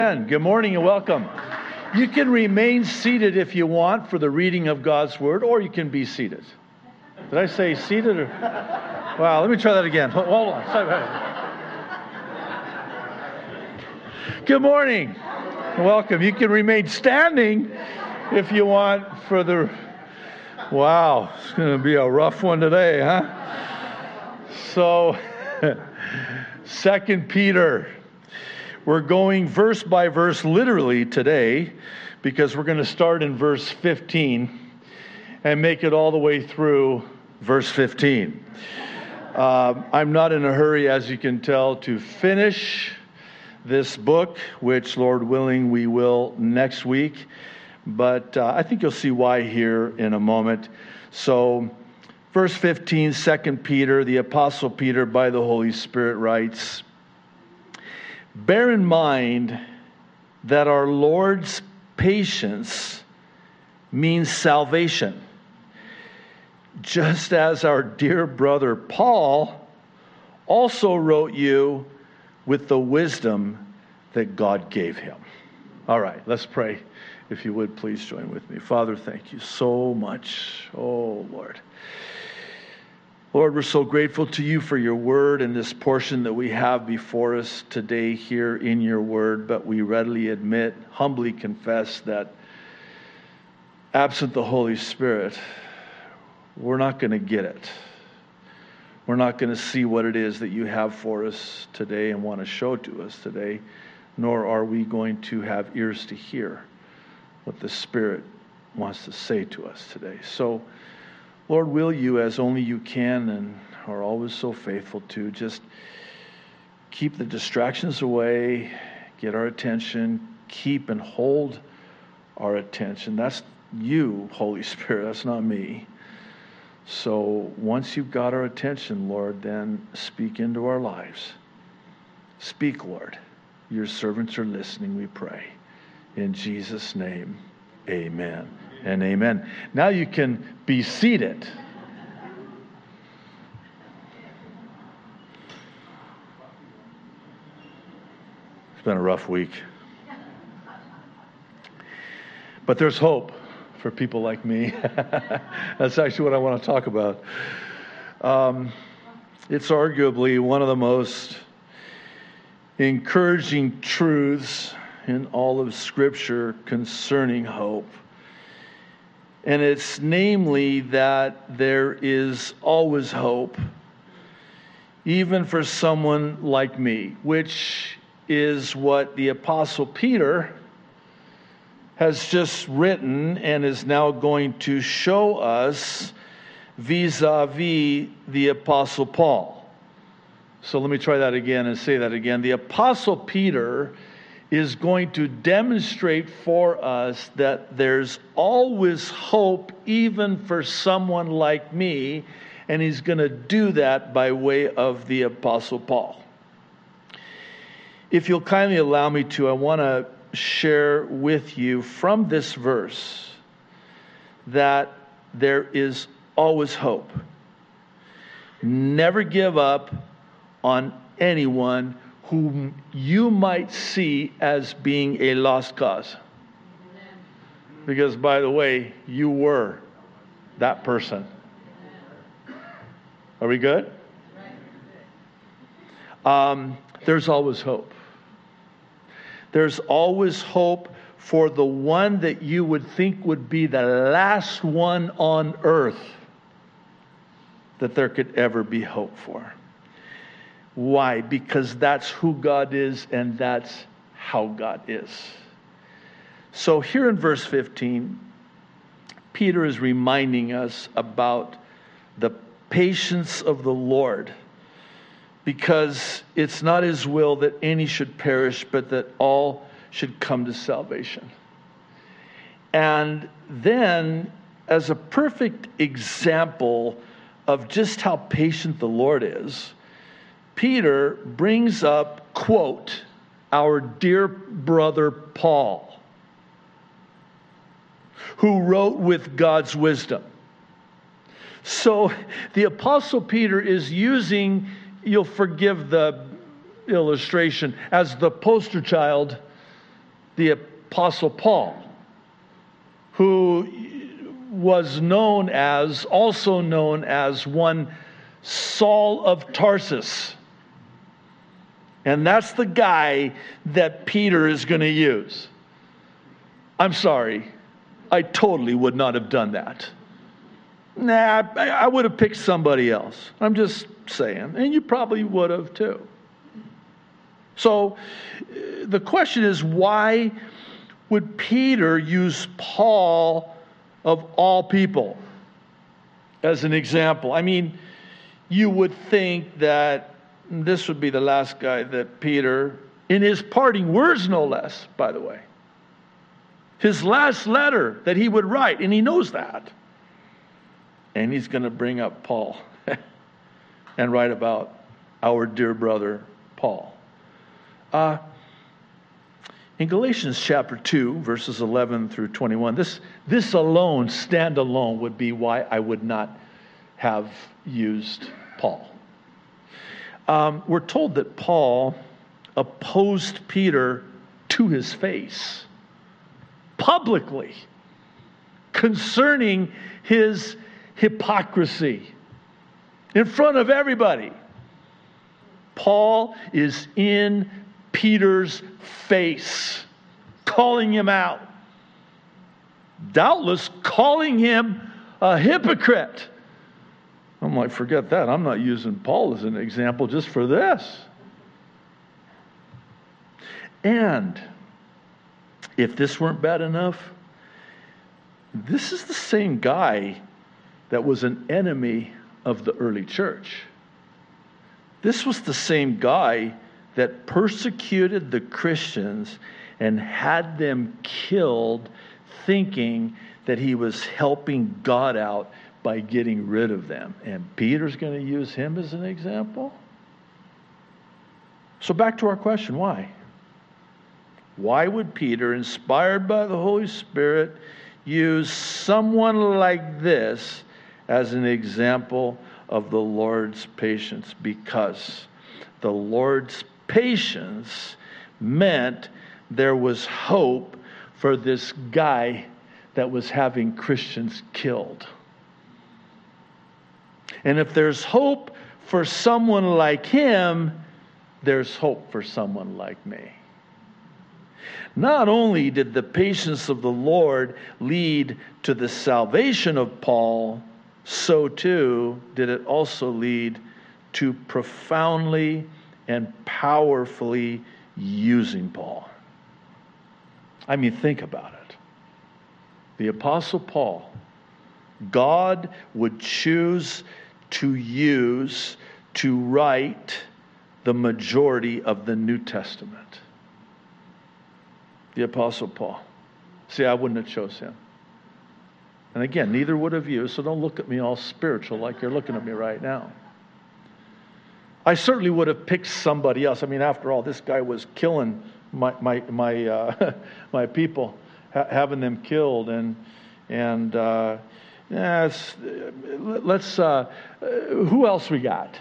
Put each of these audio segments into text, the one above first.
Good morning and welcome. You can remain seated if you want for the reading of God's Word, or you can be seated. Did I say seated? Wow, let me try that again. Hold on. Good morning and welcome. You can remain standing if you want for the... Wow, it's going to be a rough one today, huh? So, 2 Peter... We're going verse by verse literally today because we're going to start in verse 15 and make it all the way through verse 15. I'm not in a hurry, as you can tell, to finish this book, which, Lord willing, we will next week. But I think you'll see why here in a moment. So, verse 15, 2 Peter, the Apostle Peter, by the Holy Spirit, writes, "Bear in mind that our Lord's patience means salvation, just as our dear brother Paul also wrote you with the wisdom that God gave him." All right, let's pray. If you would, please join with me. Father, thank you so much. Oh, Lord. Lord, we're so grateful to you for your word and this portion that we have before us today here in your word, but we readily admit, humbly confess that absent the Holy Spirit, we're not going to get it. We're not going to see what it is that you have for us today and want to show to us today, nor are we going to have ears to hear what the Spirit wants to say to us today. So, Lord, will you, as only you can and are always so faithful to, just keep the distractions away, get our attention, keep and hold our attention. That's you, Holy Spirit, that's not me. So once you've got our attention, Lord, then speak into our lives. Speak, Lord. Your servants are listening, we pray. In Jesus' name, amen. And amen. Now you can be seated. It's been a rough week. But there's hope for people like me. That's actually what I want to talk about. It's arguably one of the most encouraging truths in all of Scripture concerning hope. And it's namely that there is always hope, even for someone like me, which is what the Apostle Peter has just written and is now going to show us vis-a-vis the Apostle Paul. So let me try that again and say that again. The Apostle Peter is going to demonstrate for us that there's always hope even for someone like me, and he's going to do that by way of the Apostle Paul. If you'll kindly allow me to, I want to share with you from this verse that there is always hope. Never give up on anyone whom you might see as being a lost cause. Because, by the way, you were that person. Are we good? There's always hope. There's always hope for the one that you would think would be the last one on earth that there could ever be hope for. Why? Because that's who God is and that's how God is. So here in verse 15, Peter is reminding us about the patience of the Lord, because it's not his will that any should perish, but that all should come to salvation. And then, as a perfect example of just how patient the Lord is, Peter brings up, quote, our dear brother Paul, who wrote with God's wisdom. So the Apostle Peter is using, you'll forgive the illustration, as the poster child the Apostle Paul, who was also known as one Saul of Tarsus. And that's the guy that Peter is going to use. I'm sorry, I totally would not have done that. Nah, I would have picked somebody else. I'm just saying. And you probably would have too. So the question is, why would Peter use Paul of all people as an example? I mean, you would think that this would be the last guy that Peter, in his parting words no less, by the way, his last letter that he would write, and he knows that. And he's going to bring up Paul and write about our dear brother Paul. In Galatians chapter 2, verses 11 through 21, this alone, stand alone, would be why I would not have used Paul. We're told that Paul opposed Peter to his face, publicly, concerning his hypocrisy in front of everybody. Paul is in Peter's face, calling him out, doubtless calling him a hypocrite. I'm like, forget that. I'm not using Paul as an example just for this. And if this weren't bad enough, this is the same guy that was an enemy of the early church. This was the same guy that persecuted the Christians and had them killed, thinking that he was helping God out by getting rid of them. And Peter's going to use him as an example? So back to our question, why? Why would Peter, inspired by the Holy Spirit, use someone like this as an example of the Lord's patience? Because the Lord's patience meant there was hope for this guy that was having Christians killed. And if there's hope for someone like him, there's hope for someone like me. Not only did the patience of the Lord lead to the salvation of Paul, so too did it also lead to profoundly and powerfully using Paul. I mean, think about it. The Apostle Paul, God would choose to use to write the majority of the New Testament. The Apostle Paul. See, I wouldn't have chose him. And again, neither would have you, so don't look at me all spiritual like you're looking at me right now. I certainly would have picked somebody else. I mean, after all, this guy was killing my people, having them killed, who else we got?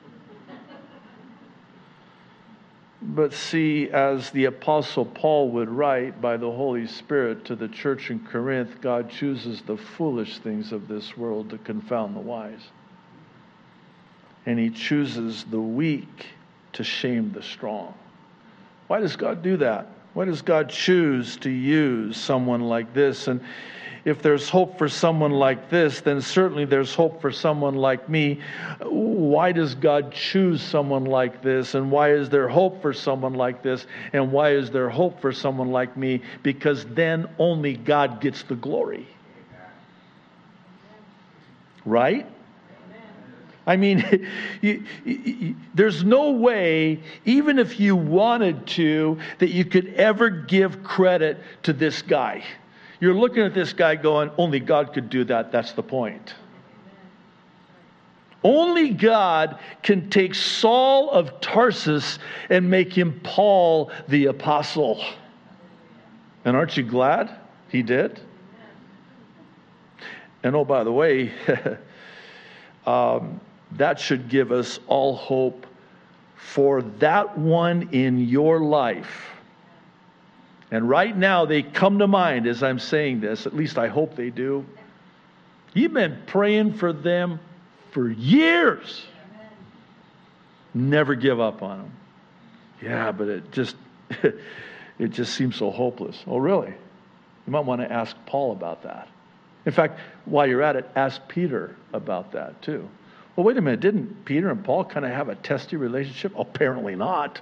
But see, as the Apostle Paul would write by the Holy Spirit to the church in Corinth, God chooses the foolish things of this world to confound the wise. And he chooses the weak to shame the strong. Why does God do that? Why does God choose to use someone like this? And if there's hope for someone like this, then certainly there's hope for someone like me. Why does God choose someone like this? And why is there hope for someone like this? And why is there hope for someone like me? Because then only God gets the glory. Right? I mean, there's no way, even if you wanted to, that you could ever give credit to this guy. You're looking at this guy going, only God could do that. That's the point. Only God can take Saul of Tarsus and make him Paul the Apostle. And aren't you glad he did? And oh, by the way, that should give us all hope for that one in your life And right now they come to mind as I'm saying this, at least I hope they do. You've been praying for them for years. Never give up on them. Yeah, but it just seems so hopeless. Oh, really? You might want to ask Paul about that. In fact, while you're at it, ask Peter about that too. Well, wait a minute. Didn't Peter and Paul kind of have a testy relationship? Apparently not.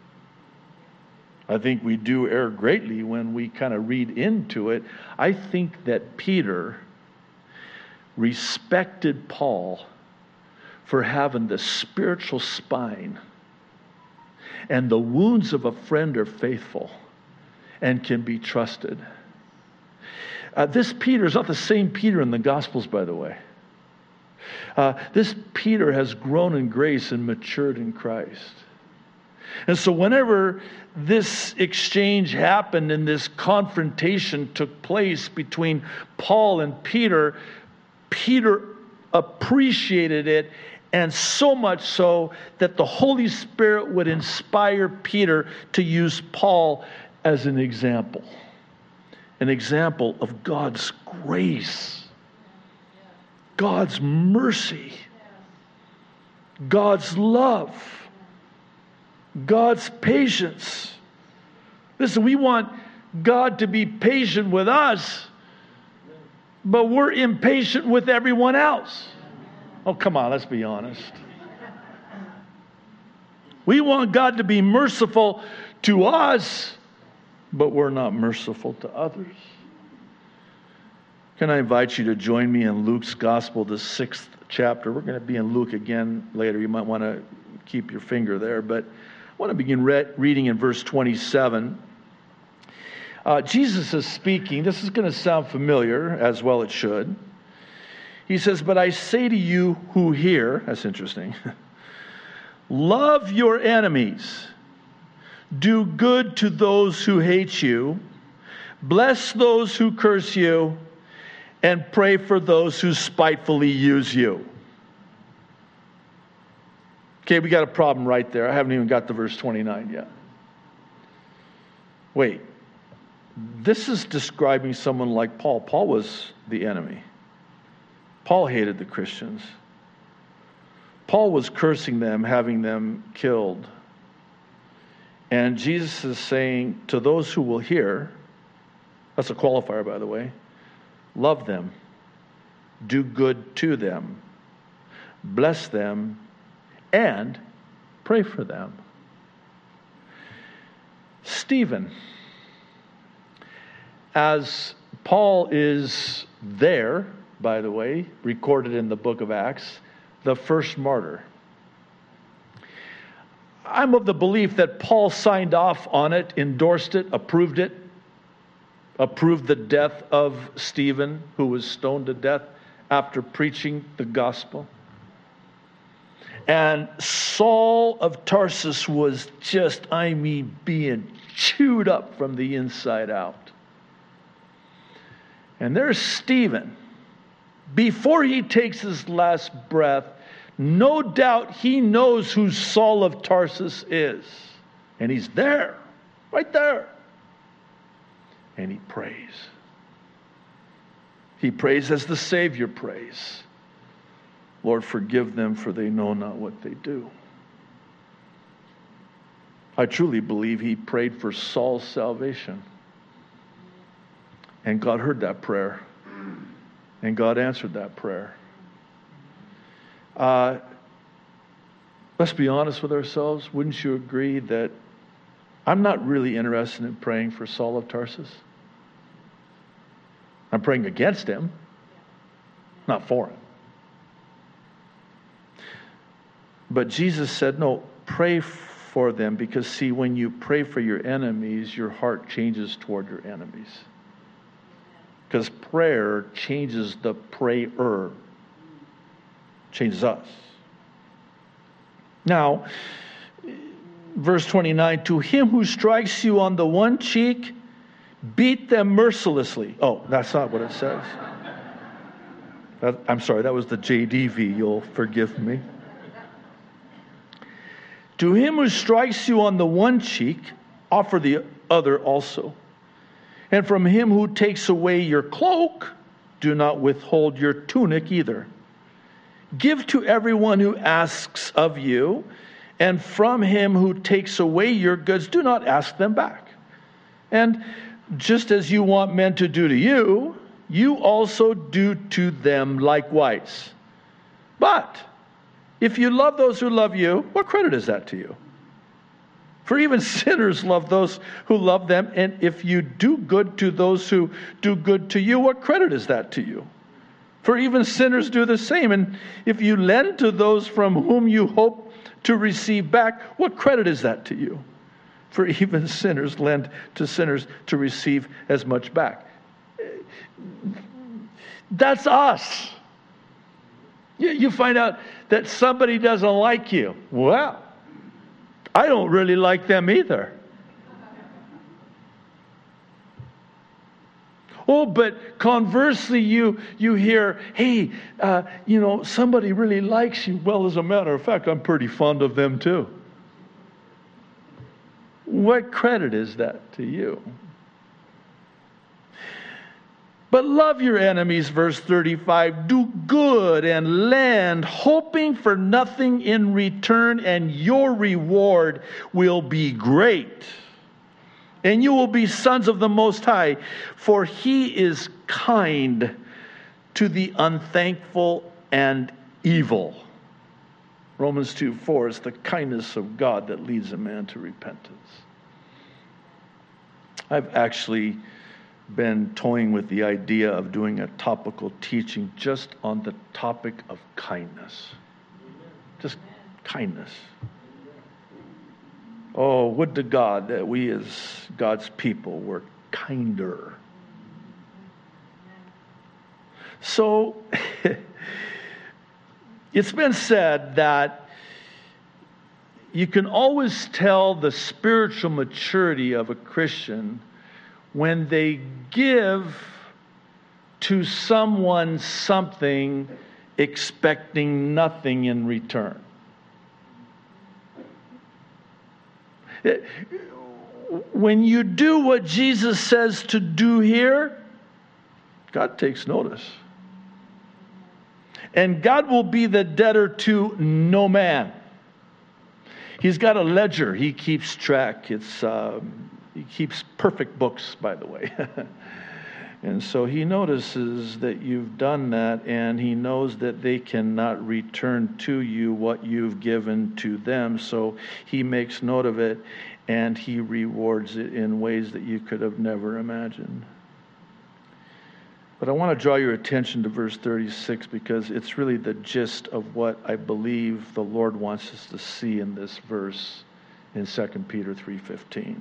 I think we do err greatly when we kind of read into it. I think that Peter respected Paul for having the spiritual spine, and the wounds of a friend are faithful and can be trusted. This Peter is not the same Peter in the Gospels, by the way. This Peter has grown in grace and matured in Christ. And so whenever this exchange happened and this confrontation took place between Paul and Peter, Peter appreciated it, and so much so that the Holy Spirit would inspire Peter to use Paul as an example of God's grace, God's mercy, God's love, God's patience. Listen, we want God to be patient with us, but we're impatient with everyone else. Oh, come on, let's be honest. We want God to be merciful to us, but we're not merciful to others. Can I invite you to join me in Luke's Gospel, the 6th chapter? We're going to be in Luke again later. You might want to keep your finger there, but I want to begin reading in verse 27. Jesus is speaking. This is going to sound familiar, as well it should. He says, "But I say to you who hear," that's interesting, "love your enemies, do good to those who hate you, bless those who curse you, and pray for those who spitefully use you." Okay, we got a problem right there. I haven't even got to verse 29 yet. Wait, this is describing someone like Paul. Paul was the enemy. Paul hated the Christians. Paul was cursing them, having them killed. And Jesus is saying to those who will hear, that's a qualifier, by the way, love them, do good to them, bless them, and pray for them. Stephen, as Paul is there, by the way, recorded in the book of Acts, the first martyr. I'm of the belief that Paul signed off on it, endorsed it, approved the death of Stephen, who was stoned to death after preaching the gospel. And Saul of Tarsus was just, being chewed up from the inside out. And there's Stephen. Before he takes his last breath, no doubt he knows who Saul of Tarsus is. And he's there, right there. And he prays. He prays as the Savior prays. Lord, forgive them, for they know not what they do. I truly believe he prayed for Saul's salvation. And God heard that prayer. And God answered that prayer. Let's be honest with ourselves. Wouldn't you agree that I'm not really interested in praying for Saul of Tarsus? I'm praying against him, not for him. But Jesus said, no, pray for them, because see, when you pray for your enemies, your heart changes toward your enemies. Because prayer changes the prayer, changes us. Now, verse 29, to him who strikes you on the one cheek, beat them mercilessly. Oh, that's not what it says. I'm sorry, that was the JDV. You'll forgive me. To him who strikes you on the one cheek, offer the other also. And from him who takes away your cloak, do not withhold your tunic either. Give to everyone who asks of you, and from him who takes away your goods, do not ask them back. And just as you want men to do to you, you also do to them likewise. But if you love those who love you, what credit is that to you? For even sinners love those who love them, and if you do good to those who do good to you, what credit is that to you? For even sinners do the same, and if you lend to those from whom you hope to receive back, what credit is that to you? For even sinners lend to sinners to receive as much back. That's us. You find out that somebody doesn't like you. Well, I don't really like them either. Oh, but conversely, you hear, hey, somebody really likes you. Well, as a matter of fact, I'm pretty fond of them too. What credit is that to you? But love your enemies, verse 35. Do good and lend, hoping for nothing in return, and your reward will be great. And you will be sons of the Most High, for He is kind to the unthankful and evil. Romans 2:4 is the kindness of God that leads a man to repentance. I've actually been toying with the idea of doing a topical teaching just on the topic of kindness. Just kindness. Oh, would to God that we as God's people were kinder. So, it's been said that you can always tell the spiritual maturity of a Christian when they give to someone something expecting nothing in return. When you do what Jesus says to do here, God takes notice. And God will be the debtor to no man. He's got a ledger. He keeps track. He keeps perfect books, by the way. And so he notices that you've done that, and he knows that they cannot return to you what you've given to them. So he makes note of it, and he rewards it in ways that you could have never imagined. But I want to draw your attention to verse 36 because it's really the gist of what I believe the Lord wants us to see in this verse in 2 Peter 3:15.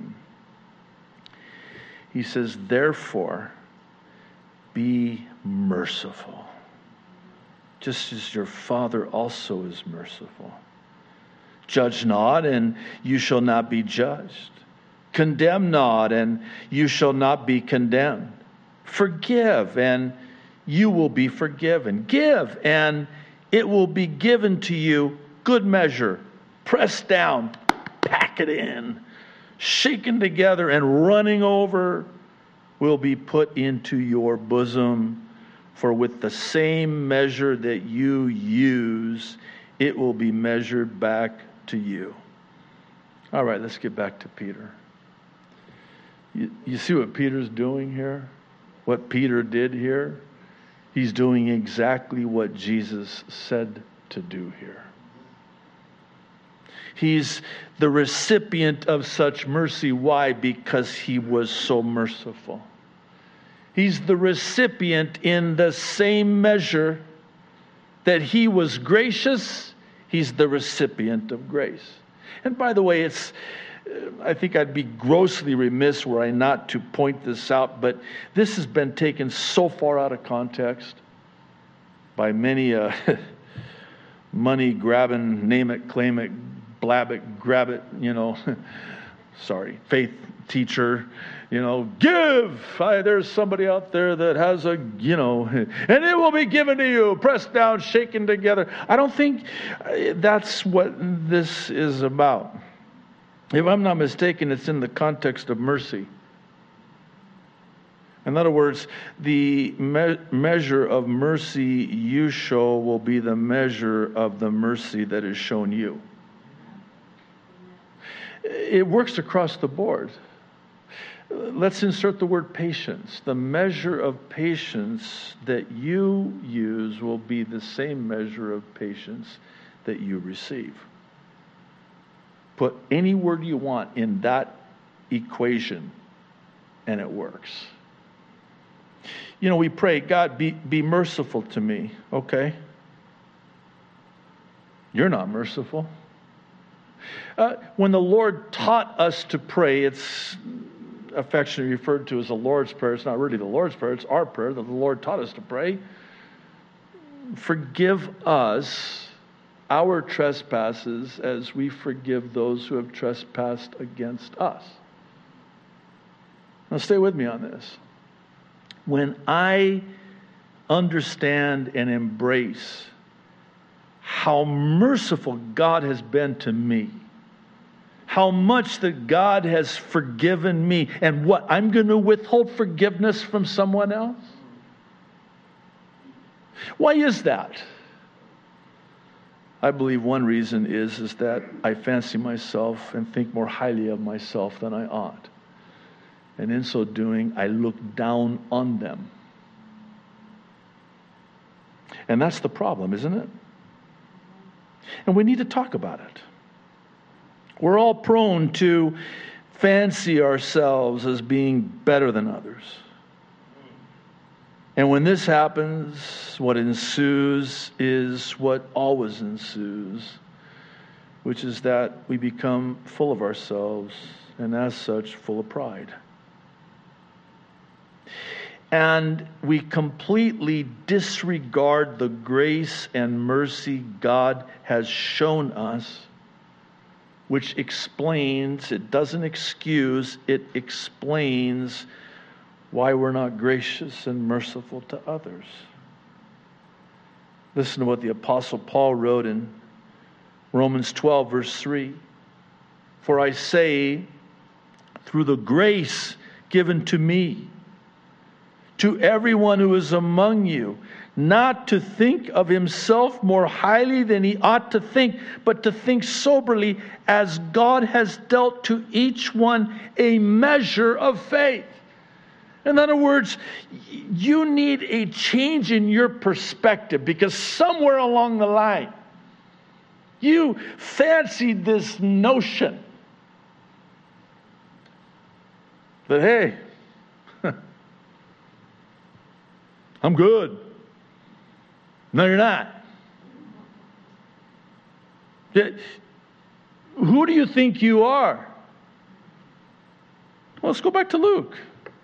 He says, therefore, be merciful, just as your Father also is merciful. Judge not, and you shall not be judged. Condemn not, and you shall not be condemned. Forgive, and you will be forgiven. Give, and it will be given to you. Good measure, pressed down, pack it in, shaken together, and running over will be put into your bosom. For with the same measure that you use, it will be measured back to you. All right, let's get back to Peter. You see what Peter's doing here? What Peter did here? He's doing exactly what Jesus said to do here. He's the recipient of such mercy. Why? Because he was so merciful. He's the recipient in the same measure that he was gracious. He's the recipient of grace. And by the way, I think I'd be grossly remiss were I not to point this out, but this has been taken so far out of context by many money-grabbing, name-it, claim-it, blab it, grab it, sorry, faith teacher, give. There's somebody out there that has and it will be given to you, pressed down, shaken together. I don't think that's what this is about. If I'm not mistaken, it's in the context of mercy. In other words, the measure of mercy you show will be the measure of the mercy that is shown you. It works across the board. Let's insert the word patience. The measure of patience that you use will be the same measure of patience that you receive. Put any word you want in that equation, and it works. You know, we pray, God, be merciful to me. Okay. You're not merciful. When the Lord taught us to pray, it's affectionately referred to as the Lord's Prayer. It's not really the Lord's Prayer, it's our prayer that the Lord taught us to pray. Forgive us our trespasses as we forgive those who have trespassed against us. Now stay with me on this. When I understand and embrace how merciful God has been to me, how much that God has forgiven me, and what, I'm going to withhold forgiveness from someone else? Why is that? I believe one reason is that I fancy myself and think more highly of myself than I ought. And in so doing, I look down on them. And that's the problem, isn't it? And we need to talk about it. We're all prone to fancy ourselves as being better than others. And when this happens, what ensues is what always ensues, which is that we become full of ourselves and as such full of pride. And we completely disregard the grace and mercy God has shown us, which explains, it doesn't excuse, it explains why we're not gracious and merciful to others. Listen to what the Apostle Paul wrote in Romans 12, verse 3. For I say, through the grace given to me, to everyone who is among you, not to think of himself more highly than he ought to think, but to think soberly, as God has dealt to each one a measure of faith. In other words, you need a change in your perspective, because somewhere along the line, you fancied this notion that, hey, I'm good. No, you're not. Who do you think you are? Well, let's go back to Luke.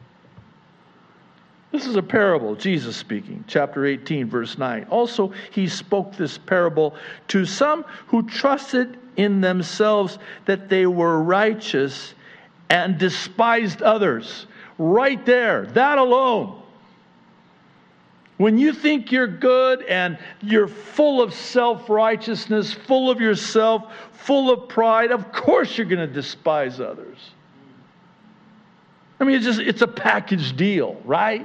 This is a parable, Jesus speaking, chapter 18, verse 9. Also, he spoke this parable to some who trusted in themselves that they were righteous and despised others. Right there, that alone. When you think you're good and you're full of self-righteousness, full of yourself, full of pride, of course you're going to despise others. I mean, it's a package deal, right?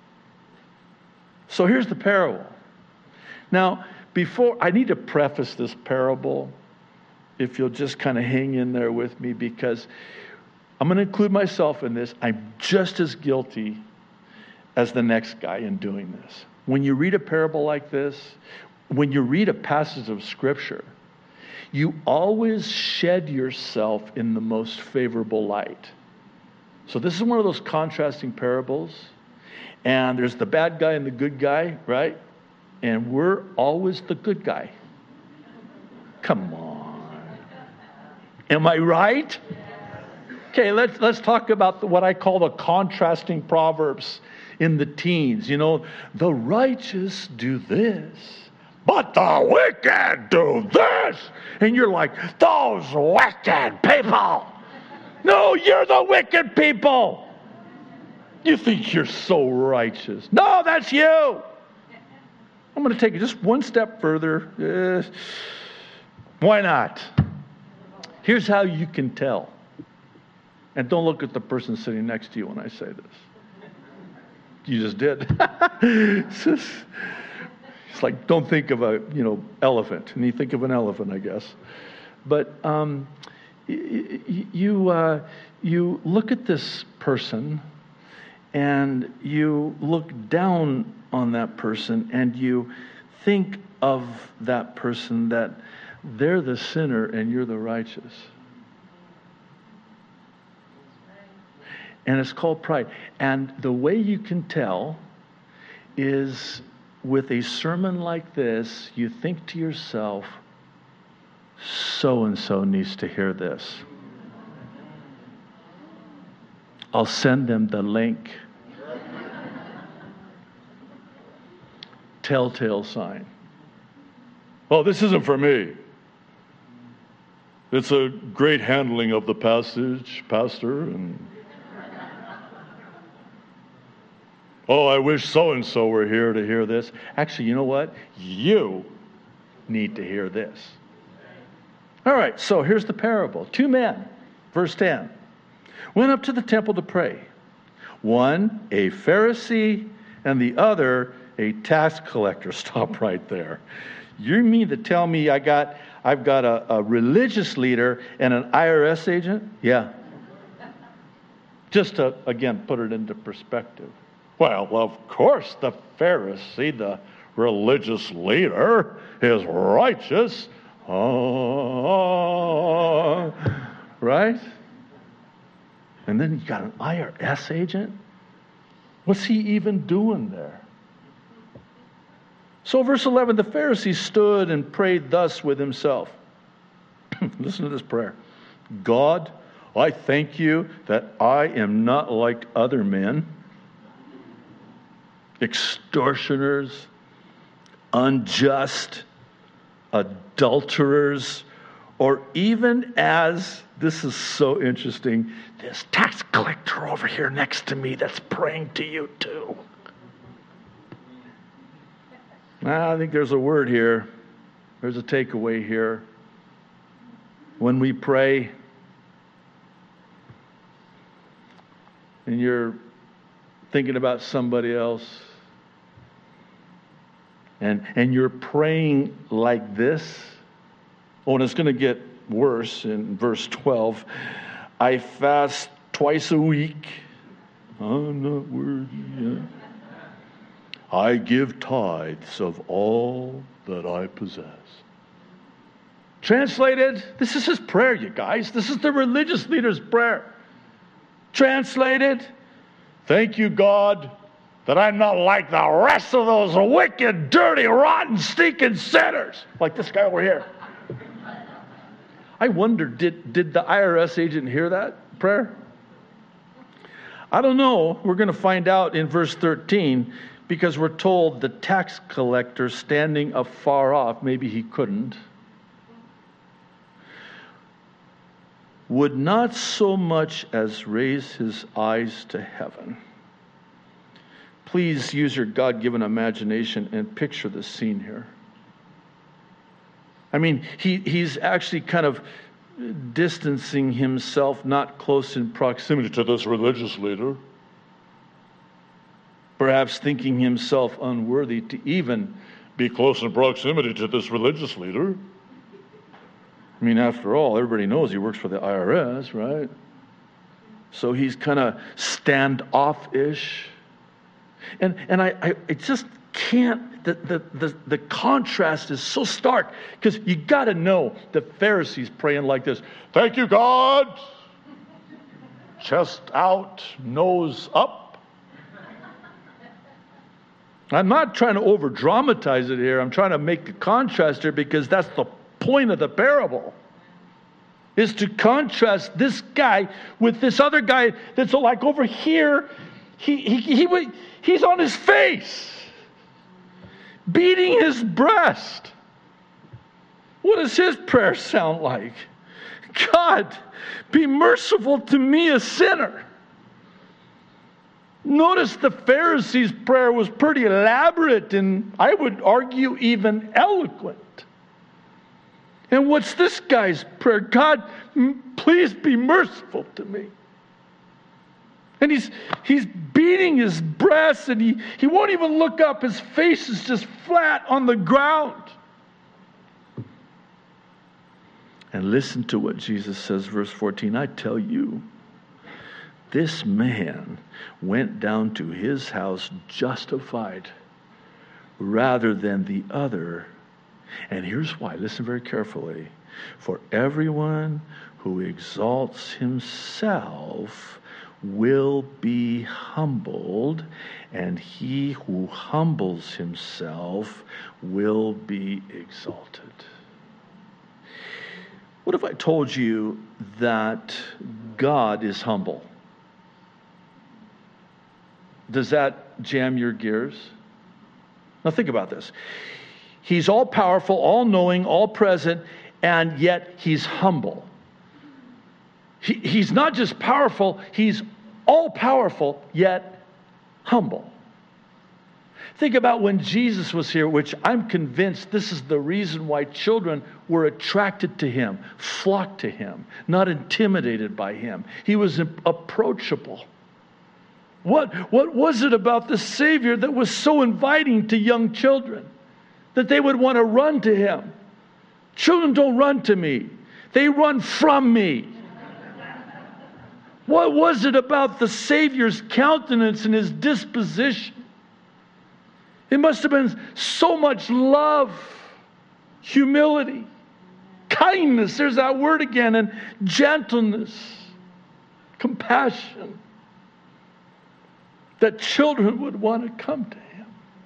So here's the parable. Now, I need to preface this parable, if you'll just kind of hang in there with me, because I'm going to include myself in this. I'm just as guilty as the next guy in doing this. When you read a parable like this, when you read a passage of Scripture, you always shed yourself in the most favorable light. So this is one of those contrasting parables. And there's the bad guy and the good guy, right? And we're always the good guy. Come on. Am I right? Okay, let's talk about what I call the contrasting proverbs in the teens. You know, the righteous do this, but the wicked do this. And you're like, those wicked people. No, you're the wicked people. You think you're so righteous. No, that's you. I'm going to take it just one step further. Why not? Here's how you can tell. And don't look at the person sitting next to you when I say this. you just did. It's like, don't think of a, elephant. And you think of an elephant, I guess. But you look at this person, and you look down on that person, and you think of that person that they're the sinner and you're the righteous. And it's called pride. And the way you can tell is with a sermon like this, you think to yourself, so-and-so needs to hear this. I'll send them the link. Telltale sign. Oh, this isn't for me. It's a great handling of the passage, Pastor. And oh, I wish so-and-so were here to hear this. Actually, you know what? You need to hear this. All right, so here's the parable. 2 men, verse 10, went up to the temple to pray. One, a Pharisee, and the other, a tax collector. Stop right there. You mean to tell me I've got a religious leader and an IRS agent? Yeah. Just to, again, put it into perspective. Well, of course, the Pharisee, the religious leader, is righteous. Oh, right? And then you got an IRS agent? What's he even doing there? So verse 11, the Pharisee stood and prayed thus with himself. Listen to this prayer. God, I thank you that I am not like other men, extortioners, unjust, adulterers, or even as, this is so interesting, this tax collector over here next to me that's praying to you too. I think there's a word here. There's a takeaway here. When we pray, and you're thinking about somebody else, and you're praying like this, and it's going to get worse in verse 12. I fast twice a week. I'm not worthy yet. I give tithes of all that I possess. Translated, this is his prayer, you guys. This is the religious leader's prayer. Translated, thank you, God, that I'm not like the rest of those wicked, dirty, rotten, stinking sinners. Like this guy over here. I wonder, did the IRS agent hear that prayer? I don't know. We're going to find out in verse 13, because we're told the tax collector standing afar off, maybe he couldn't, would not so much as raise his eyes to heaven. Please use your God-given imagination and picture the scene here. I mean, he's actually kind of distancing himself, not close in proximity to this religious leader. Perhaps thinking himself unworthy to even be close in proximity to this religious leader. I mean, after all, everybody knows he works for the IRS, right? So he's kind of standoffish. And I just can't, the contrast is so stark, because you got to know the Pharisees praying like this. Thank you, God. Chest out, nose up. I'm not trying to over-dramatize it here. I'm trying to make the contrast here, because that's the point of the parable, is to contrast this guy with this other guy that's like over here. He's on his face, beating his breast. What does his prayer sound like? God, be merciful to me, a sinner. Notice the Pharisees' prayer was pretty elaborate, and I would argue even eloquent. And what's this guy's prayer? God, please be merciful to me. And he's beating his breast, and he won't even look up. His face is just flat on the ground. And listen to what Jesus says, verse 14. I tell you, this man went down to his house justified rather than the other. And here's why. Listen very carefully. For everyone who exalts himself will be humbled, and he who humbles himself will be exalted. What if I told you that God is humble? Does that jam your gears? Now think about this. He's all powerful, all knowing, all present, and yet he's humble. He's not just powerful, he's all powerful, yet humble. Think about when Jesus was here, which I'm convinced this is the reason why children were attracted to him, flocked to him, not intimidated by him. He was approachable. What was it about the Savior that was so inviting to young children that they would want to run to him? Children don't run to me. They run from me. What was it about the Savior's countenance and his disposition? It must have been so much love, humility, kindness, there's that word again, and gentleness, compassion, that children would want to come to him.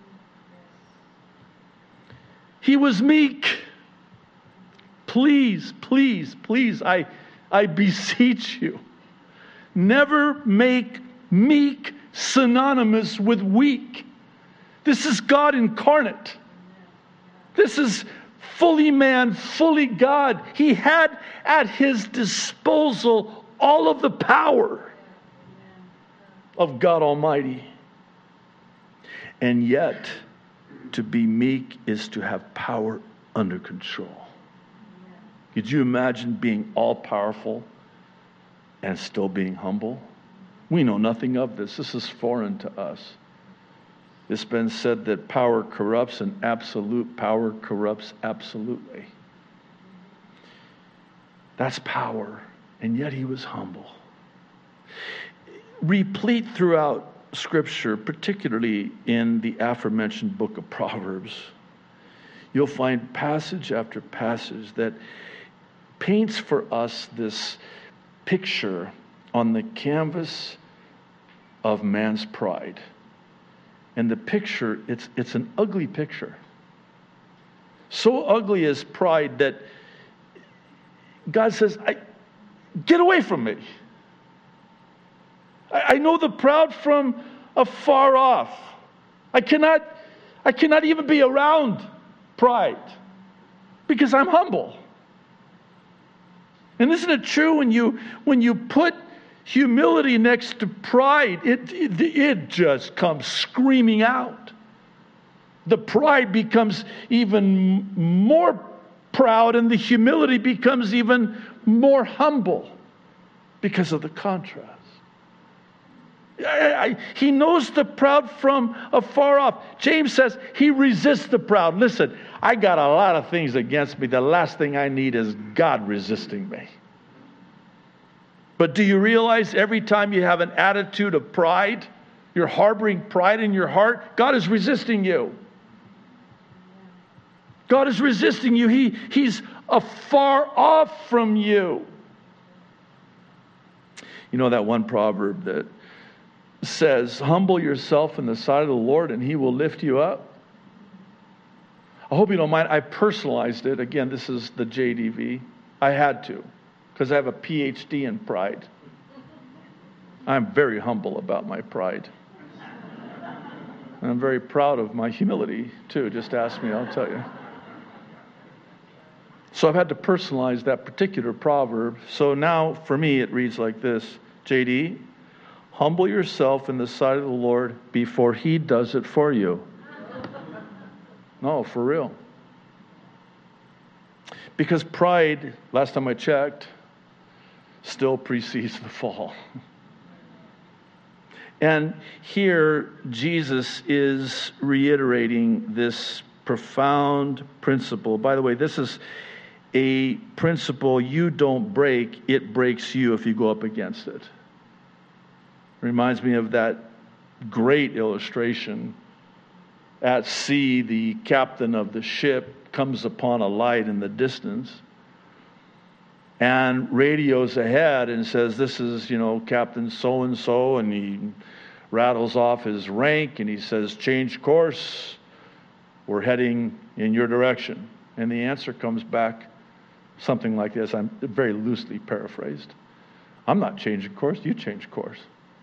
He was meek. Please, please, please, I beseech you, never make meek synonymous with weak. This is God incarnate. This is fully man, fully God. He had at his disposal all of the power of God Almighty. And yet, to be meek is to have power under control. Could you imagine being all-powerful and still being humble? We know nothing of this. This is foreign to us. It's been said that power corrupts, and absolute power corrupts absolutely. That's power, and yet he was humble. Replete throughout Scripture, particularly in the aforementioned book of Proverbs, you'll find passage after passage that paints for us this picture on the canvas of man's pride. And the picture, it's an ugly picture. So ugly is pride that God says, get away from me. I know the proud from afar off. I cannot even be around pride because I'm humble. And isn't it true when you put humility next to pride, it just comes screaming out. The pride becomes even more proud, and the humility becomes even more humble because of the contrast. He knows the proud from afar off. James says he resists the proud. Listen, I got a lot of things against me. The last thing I need is God resisting me. But do you realize every time you have an attitude of pride, you're harboring pride in your heart, God is resisting you. God is resisting you. He's afar off from you. You know that one proverb that says, humble yourself in the sight of the Lord and he will lift you up? I hope you don't mind. I personalized it. Again, this is the JDV. I had to, because I have a PhD in pride. I'm very humble about my pride. And I'm very proud of my humility, too. Just ask me, I'll tell you. So I've had to personalize that particular proverb. So now, for me, it reads like this. JD, humble yourself in the sight of the Lord before he does it for you. No, for real. Because pride, last time I checked, still precedes the fall. And here, Jesus is reiterating this profound principle. By the way, this is a principle you don't break, it breaks you if you go up against it. Reminds me of that great illustration. At sea, the captain of the ship comes upon a light in the distance and radios ahead and says, this is, Captain so-and-so, and he rattles off his rank and he says, change course, we're heading in your direction. And the answer comes back something like this. I'm very loosely paraphrased. I'm not changing course, you change course.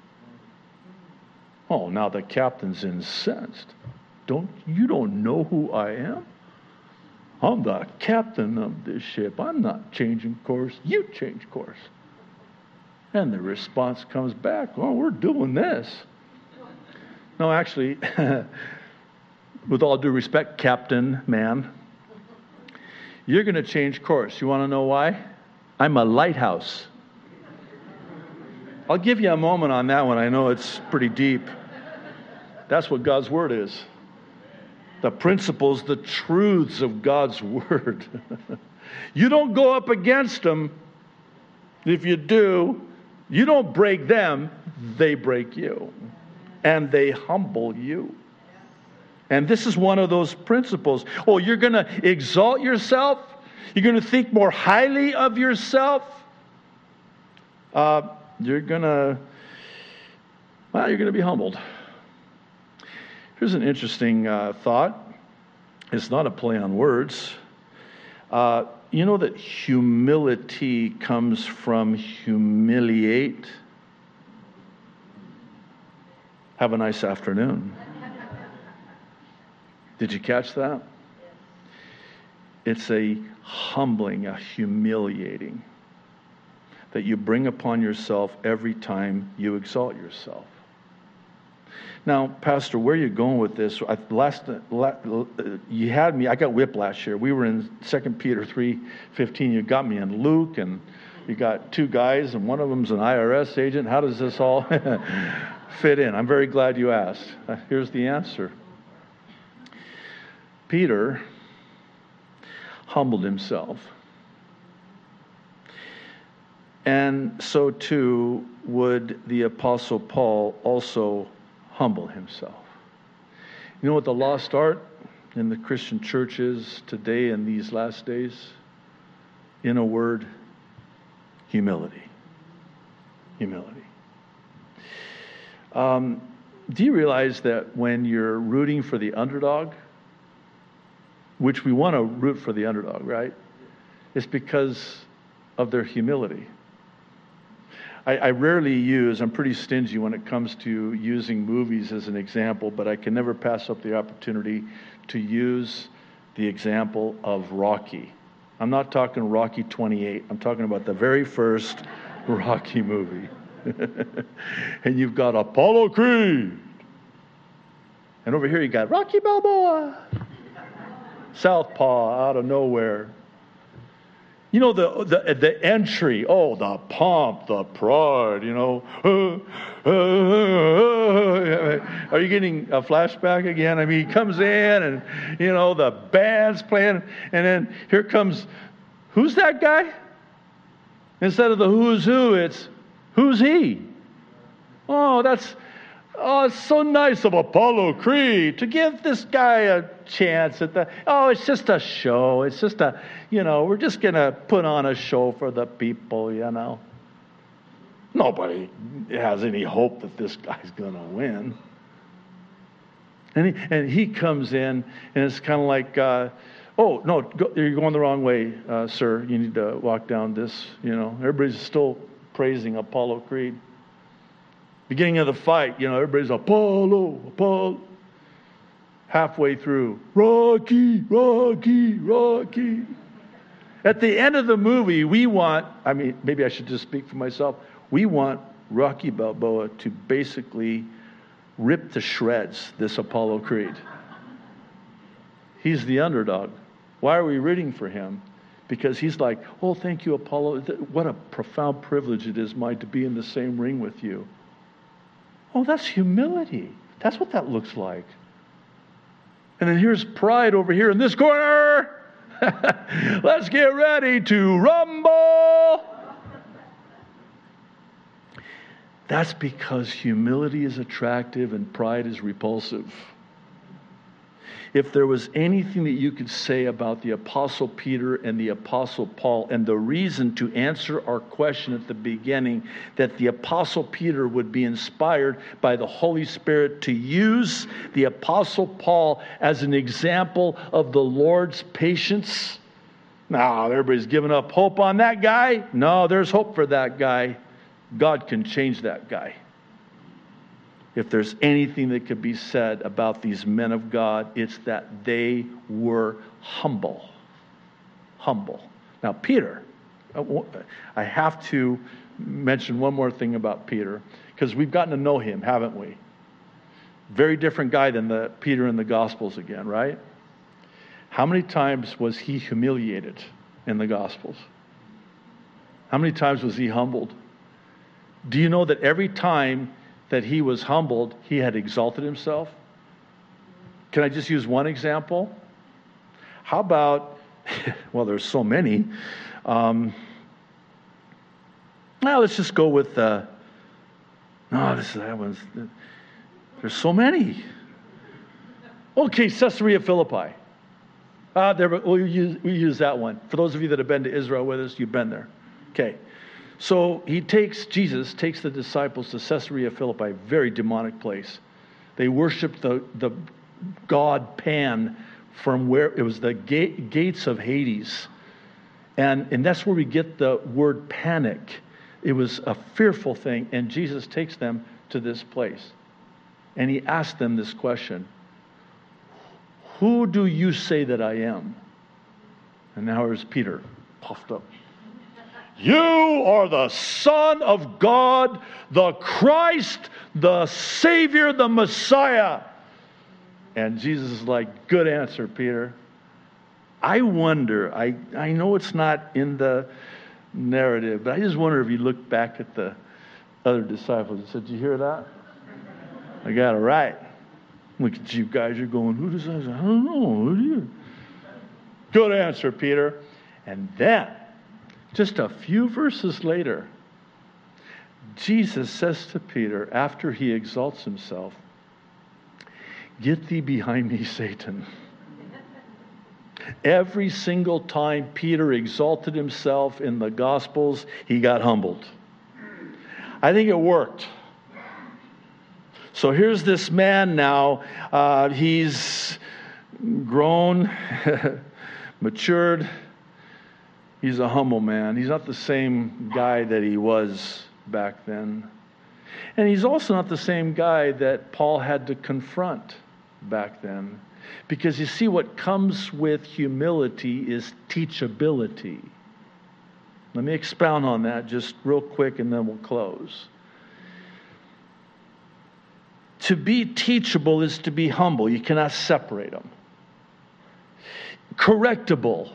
Oh, now the captain's incensed. You don't know who I am? I'm the captain of this ship. I'm not changing course. You change course. And the response comes back, oh, we're doing this. No, actually, with all due respect, Captain Man, you're going to change course. You want to know why? I'm a lighthouse. I'll give you a moment on that one. I know it's pretty deep. That's what God's Word is. The principles, the truths of God's Word. You don't go up against them. If you do, you don't break them, they break you. And they humble you. And this is one of those principles. Oh, you're going to exalt yourself? You're going to think more highly of yourself? You're going to be humbled. Here's an interesting thought. It's not a play on words. You know that humility comes from humiliate? Have a nice afternoon. Did you catch that? It's a humbling, a humiliating that you bring upon yourself every time you exalt yourself. Now, Pastor, where are you going with this? You had me. I got whiplash here. We were in 2 Peter 3:15. You got me in Luke, and you got two guys, and one of them's an IRS agent. How does this all fit in? I'm very glad you asked. Here's the answer. Peter humbled himself. And so too would the Apostle Paul also humble himself. You know what the lost art in the Christian church is today in these last days? In a word, humility. Humility. Do you realize that when you're rooting for the underdog, which we want to root for the underdog, right? It's because of their humility. I rarely I'm pretty stingy when it comes to using movies as an example, but I can never pass up the opportunity to use the example of Rocky. I'm not talking Rocky 28. I'm talking about the very first Rocky movie. And you've got Apollo Creed. And over here you got Rocky Balboa. Southpaw out of nowhere. You know, the entry, the pomp, the pride, Are you getting a flashback again? I mean, he comes in and, the band's playing, and then here comes, who's that guy? Instead of the who's who, it's, who's he? It's so nice of Apollo Creed to give this guy a chance at it's just a show. It's just we're just going to put on a show for the people, Nobody has any hope that this guy's going to win. And he comes in, and it's kind of like, you're going the wrong way, sir. You need to walk down this, Everybody's still praising Apollo Creed. Beginning of the fight, everybody's Apollo. Halfway through, Rocky. At the end of the movie, maybe I should just speak for myself. We want Rocky Balboa to basically rip to shreds this Apollo Creed. He's the underdog. Why are we rooting for him? Because he's like, oh, thank you, Apollo. What a profound privilege it is mine to be in the same ring with you. Oh, that's humility. That's what that looks like. And then here's pride over here in this corner. Let's get ready to rumble. That's because humility is attractive and pride is repulsive. If there was anything that you could say about the Apostle Peter and the Apostle Paul, and the reason to answer our question at the beginning, that the Apostle Peter would be inspired by the Holy Spirit to use the Apostle Paul as an example of the Lord's patience. Now, everybody's giving up hope on that guy. No, there's hope for that guy. God can change that guy. If there's anything that could be said about these men of God, it's that they were humble. Humble. Now, Peter, I have to mention one more thing about Peter, because we've gotten to know him, haven't we? Very different guy than the Peter in the Gospels again, right? How many times was he humiliated in the Gospels? How many times was he humbled? Do you know that every time that he was humbled, he had exalted himself? Can I just use one example? How about, well, there's so many. Now let's just go with, that one's, there's so many. Okay, Caesarea Philippi. We use that one. For those of you that have been to Israel with us, you've been there. Okay. So Jesus takes the disciples to Caesarea Philippi, very demonic place. They worshiped the god Pan, from where it was the gates of Hades. And that's where we get the word panic. It was a fearful thing. And Jesus takes them to this place. And he asked them this question: who do you say that I am? And now here's Peter, puffed up. You are the Son of God, the Christ, the Savior, the Messiah. And Jesus is like, good answer, Peter. I wonder, I know it's not in the narrative, but I just wonder if you look back at the other disciples and said, did you hear that? I got it right. Look at you guys, you're going, who does that? I don't know. Who do you? Good answer, Peter. And then, just a few verses later, Jesus says to Peter, after he exalts himself, get thee behind me, Satan. Every single time Peter exalted himself in the Gospels, he got humbled. I think it worked. So here's this man now. He's grown, matured. He's a humble man. He's not the same guy that he was back then. And he's also not the same guy that Paul had to confront back then. Because you see, what comes with humility is teachability. Let me expound on that just real quick and then we'll close. To be teachable is to be humble. You cannot separate them. Correctable.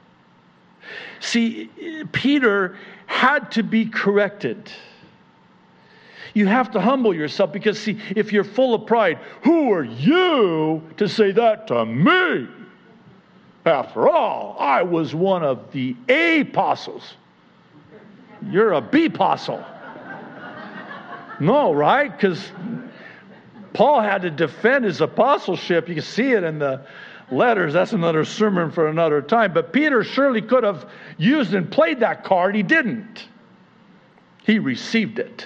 See, Peter had to be corrected. You have to humble yourself because, see, if you're full of pride, who are you to say that to me? After all, I was one of the apostles. You're a B-apostle. No, right? Because Paul had to defend his apostleship. You can see it in the letters. That's another sermon for another time. But Peter surely could have used and played that card. He didn't. He received it.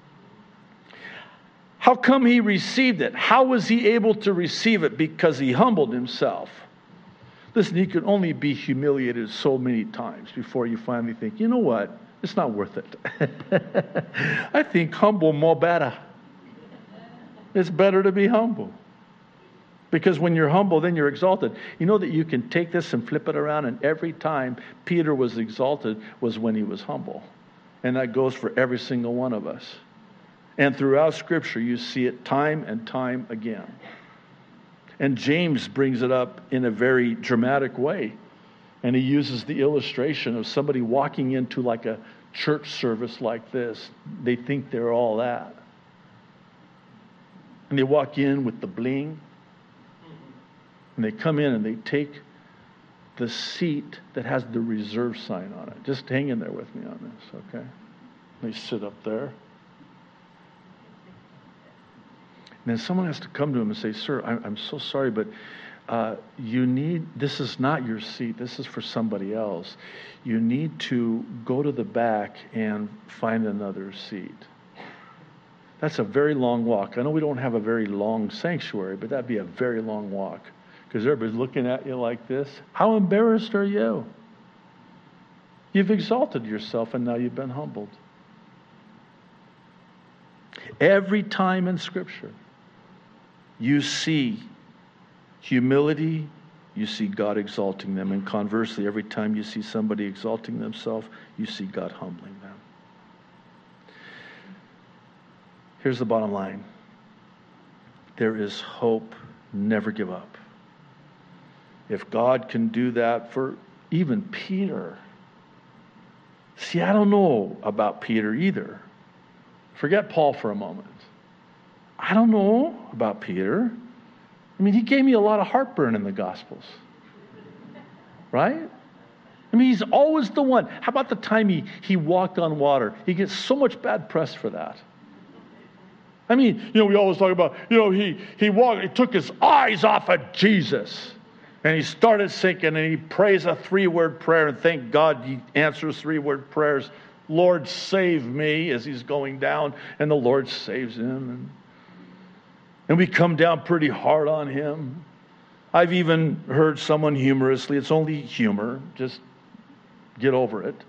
How come he received it? How was he able to receive it? Because he humbled himself. Listen, you can only be humiliated so many times before you finally think, you know what? It's not worth it. I think humble more better. It's better to be humble. Because when you're humble, then you're exalted. You know that you can take this and flip it around, and every time Peter was exalted was when he was humble. And that goes for every single one of us. And throughout Scripture, you see it time and time again. And James brings it up in a very dramatic way. And he uses the illustration of somebody walking into like a church service like this. They think they're all that. And they walk in with the bling. And they come in and they take the seat that has the reserve sign on it. Just hang in there with me on this, okay? They sit up there. And then someone has to come to him and say, "Sir, I'm so sorry, but this is not your seat. This is for somebody else. You need to go to the back and find another seat." That's a very long walk. I know we don't have a very long sanctuary, but that'd be a very long walk because everybody's looking at you like this. How embarrassed are you? You've exalted yourself and now you've been humbled. Every time in Scripture, you see humility, you see God exalting them. And conversely, every time you see somebody exalting themselves, you see God humbling them. Here's the bottom line. There is hope. Never give up. If God can do that for even Peter. See, I don't know about Peter either. Forget Paul for a moment. I don't know about Peter. I mean, he gave me a lot of heartburn in the Gospels. Right? I mean, he's always the one. How about the time he walked on water? He gets so much bad press for that. I mean, we always talk about, he walked, he took his eyes off of Jesus. And he started sinking and he prays a 3-word prayer. And thank God he answers 3-word prayers. Lord, save me, as he's going down. And the Lord saves him. And we come down pretty hard on him. I've even heard someone humorously, it's only humor, just get over it.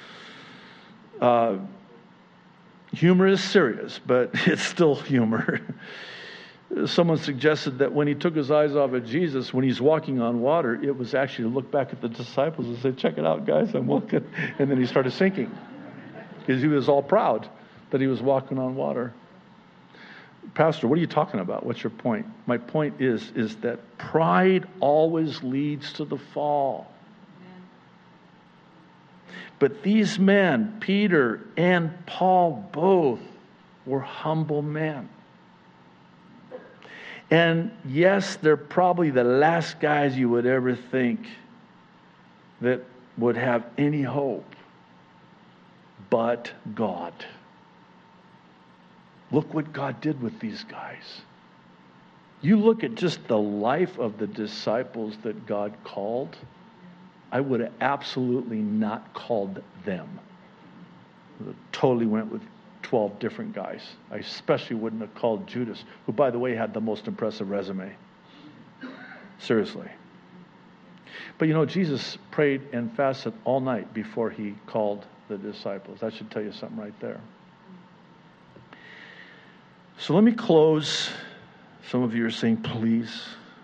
Humor is serious, but it's still humor. Someone suggested that when he took his eyes off of Jesus, when he's walking on water, it was actually to look back at the disciples and say, "Check it out, guys, I'm walking." And then he started sinking because he was all proud that he was walking on water. Pastor, what are you talking about? What's your point? My point is that pride always leads to the fall. But these men, Peter and Paul, both were humble men. And yes, they're probably the last guys you would ever think that would have any hope. But God. Look what God did with these guys. You look at just the life of the disciples that God called. I would have absolutely not called them. I totally went with 12 different guys. I especially wouldn't have called Judas, who, by the way, had the most impressive resume. Seriously. But Jesus prayed and fasted all night before he called the disciples. That should tell you something right there. So let me close. Some of you are saying, please.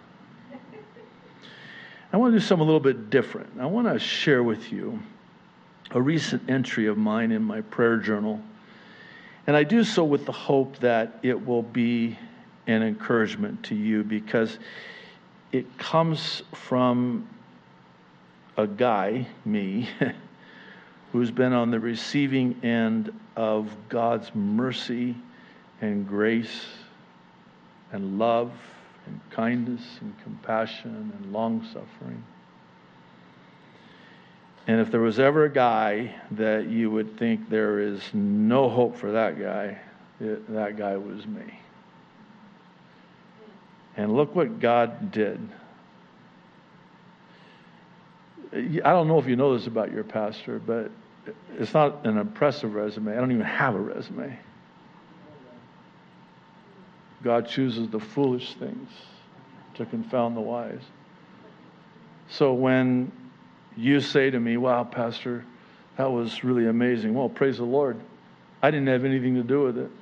I want to do something a little bit different. I want to share with you a recent entry of mine in my prayer journal. And I do so with the hope that it will be an encouragement to you because it comes from a guy, me, who's been on the receiving end of God's mercy and grace and love and kindness and compassion and long-suffering. And if there was ever a guy that you would think there is no hope for that guy was me. And look what God did. I don't know if you know this about your pastor, but it's not an impressive resume. I don't even have a resume. God chooses the foolish things to confound the wise. So when you say to me, "Wow, Pastor, that was really amazing." Well, praise the Lord. I didn't have anything to do with it.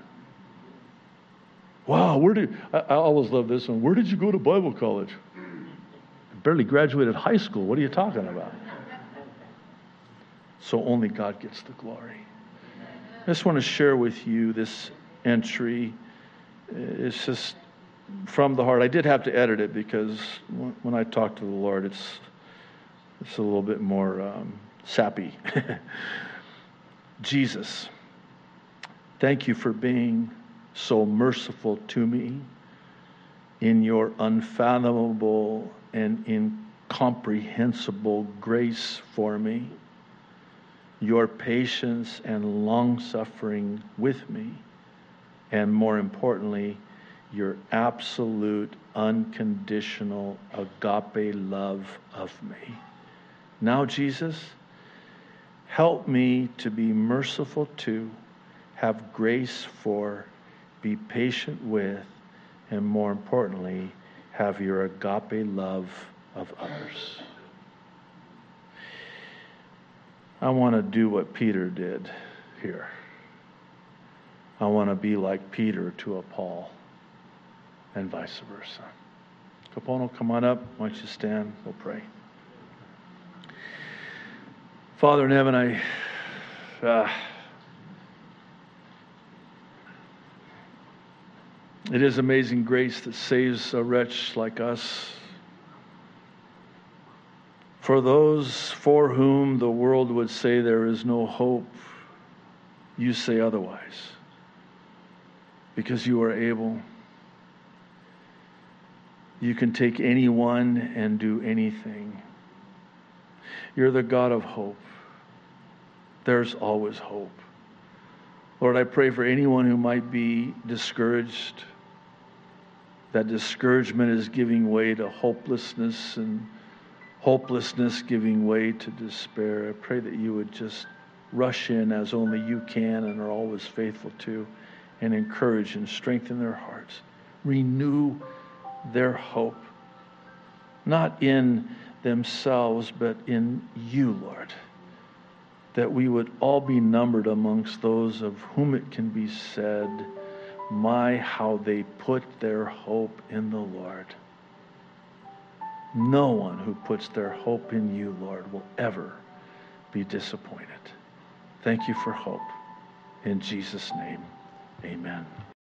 Wow, I always love this one. Where did you go to Bible college? I barely graduated high school. What are you talking about? So only God gets the glory. I just want to share with you this entry. It's just from the heart. I did have to edit it because when I talk to the Lord, it's a little bit more sappy. Jesus, thank you for being so merciful to me. in your unfathomable and incomprehensible grace for me, your patience and long-suffering with me, and more importantly, your absolute, unconditional agape love of me. Now, Jesus, help me to be merciful to, have grace for, be patient with, and more importantly, have your agape love of others. I want to do what Peter did here. I want to be like Peter to a Paul, and vice versa. Capono, come on up. Why don't you stand? We'll pray. Father in heaven, it is amazing grace that saves a wretch like us. For those for whom the world would say there is no hope, you say otherwise. Because you are able. You can take anyone and do anything. You're the God of hope. There's always hope. Lord, I pray for anyone who might be discouraged. That discouragement is giving way to hopelessness, and hopelessness giving way to despair. I pray that you would just rush in as only you can and are always faithful to, and encourage and strengthen their hearts. Renew their hope, not in themselves, but in you, Lord. That we would all be numbered amongst those of whom it can be said, my, how they put their hope in the Lord. No one who puts their hope in you, Lord, will ever be disappointed. Thank you for hope. In Jesus' name, amen.